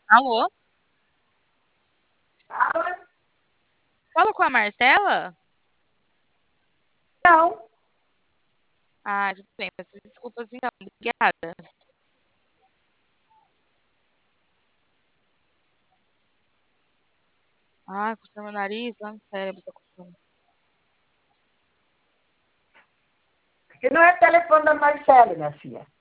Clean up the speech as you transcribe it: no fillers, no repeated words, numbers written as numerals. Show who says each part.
Speaker 1: Alô?
Speaker 2: Alô?
Speaker 1: Fala com a Marcela?
Speaker 2: Não,
Speaker 1: Ah, tudo bem. Peço desculpas então. Obrigada. Ah, coçando meu nariz, lá no cérebro tá coçando.
Speaker 2: que não é telefone da Marcela, minha filha.